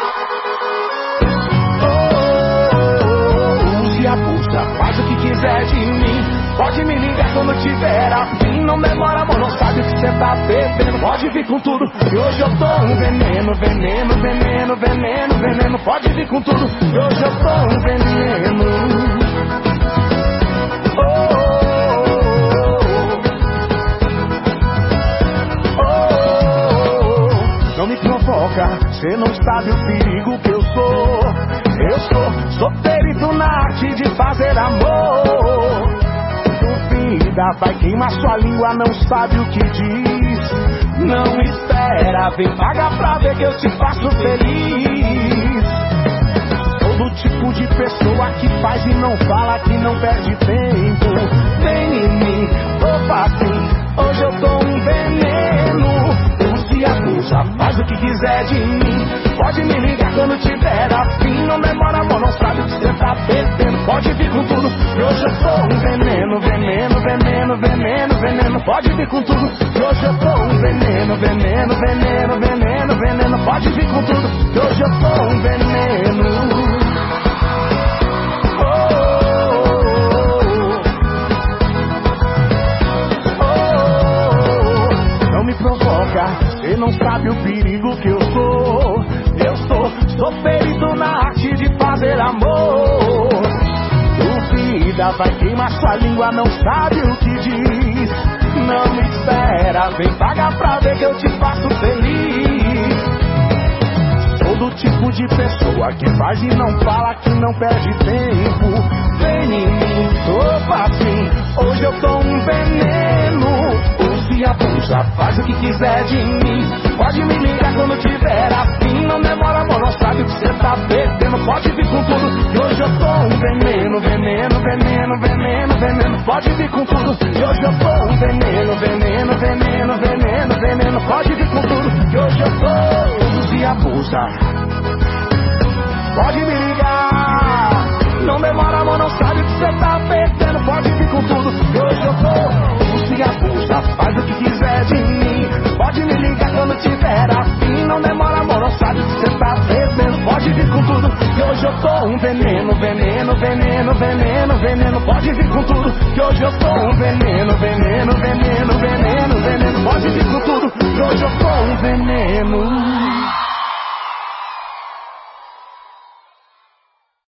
Use a bucha, faz o que quiser de mim. Pode me ligar quando tiver afim. Não demora, amor, não sabe o que cê tá bebendo. Pode vir com tudo, e hoje eu tô um veneno. Veneno, veneno, veneno, veneno. Pode vir com tudo, e hoje eu tô um veneno. Não me provoca, cê não sabe o perigo que eu sou. Eu sou perito na arte de fazer amor. Duvida, vai queimar sua língua, não sabe o que diz. Não espera, vem pagar pra ver que eu te faço feliz. Todo tipo de pessoa que faz e não fala, que não perde tempo. Vem em mim, opa sim, hoje eu tô um veneno. Use a bucha, faz o que quiser de mim. Pode me ligar quando tiver afim. Não demora, amor, não sabe o que cê tá bebendo. Pode vir com tudo, e hoje eu sou um veneno. Veneno, veneno, veneno, veneno. Pode vir com tudo, e hoje eu sou um veneno. Veneno, veneno, veneno, veneno. Pode vir com tudo, e hoje eu sou um veneno. Não me provoca, cê não sabe o perigo que eu sou. Eu sou perito na arte de fazer amor. Duvida, vai queimar sua língua, não sabe o que diz. Não me espera, vem pagar pra ver que eu te faço feliz. Todo tipo de pessoa que faz e não fala, que não perde tempo. Vem em mim, opa sim, hoje eu tô um veneno. Use a bucha, faz o que quiser de mim. Pode me ligar quando tiver afim. Não demora, amor, não sabe o que cê tá bebendo. Pode vir com tudo, e hoje eu tô um veneno. Veneno, veneno, veneno, veneno. Pode vir com tudo, e hoje eu tô um veneno. Veneno, veneno, veneno, veneno. Pode vir com tudo, e hoje eu tô. Use a bucha, pode me ligar. Não demora, amor, não sabe o que cê tá perdendo. Pode vir com tudo, e hoje eu tô. Use a bucha, faz o que quiser de mim. Pode me ligar quando tiver afim. Não demora, amor, não sabe o que cê tá bebendo. Pode vir com tudo, e hoje eu tô um veneno. Veneno, veneno, veneno, veneno. Pode vir com tudo, e hoje eu tô um veneno. Veneno, veneno, veneno, veneno. Pode vir com tudo, e hoje eu tô um veneno.